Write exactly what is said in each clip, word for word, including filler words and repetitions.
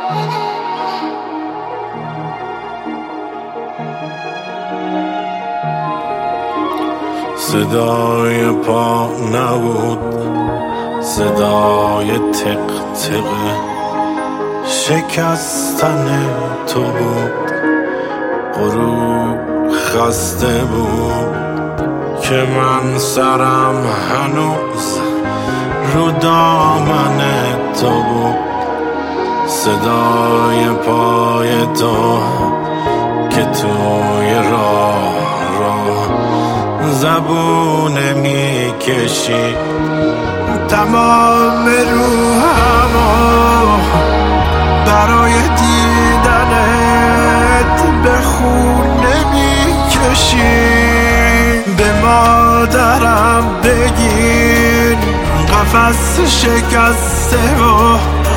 صدای پا نبود، صدای تق تق شکستن تو بود. غروب خسته بود که من سرم هنوز رو دامن تو بود. صدای پای تو که توی راه رو زبونه میکشی، تمام روحمو برای دیدنت به خونه میکشی. به مادرم بگین قفس شکسته و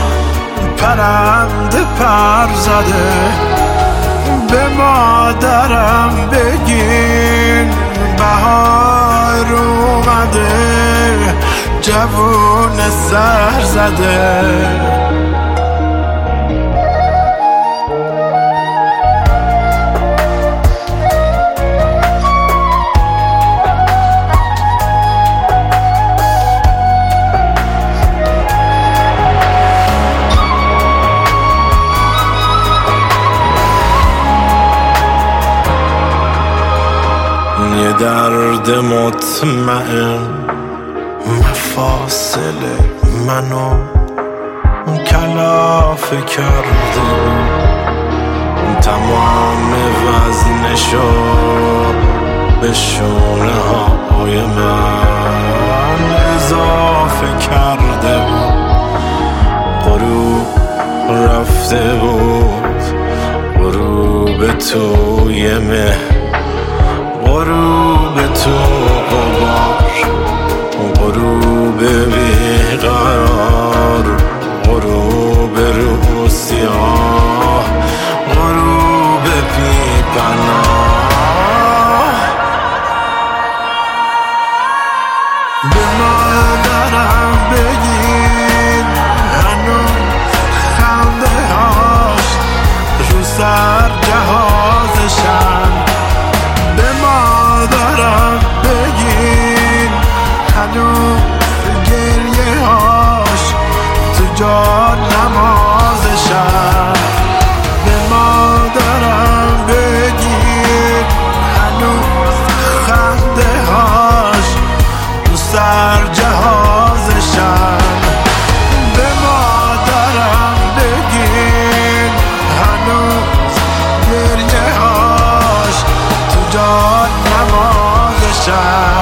پرنده پر زده. به مادرم بگین بهار اومده، جوون سر زده. یه درد مطمئن مفاصل منو کلافه کرده بود. تمام وزنشو به شونه های من اضافه کرده بود. غروب رفته بود، غروب توی مه، غروب تو غبار، غروب بیقرار، غروب رو سیاه، غروب بی پناه. به مادرم بگین هنوز خنده هاش رو سر جهازشن. به مادرم بگین هنوز گریه هاش تو جا نمازشن. به مادرم بگین هنوز خنده هاش تو سر جهازشن. به مادرم بگین هنوز گریه هاش تو جا نمازشن.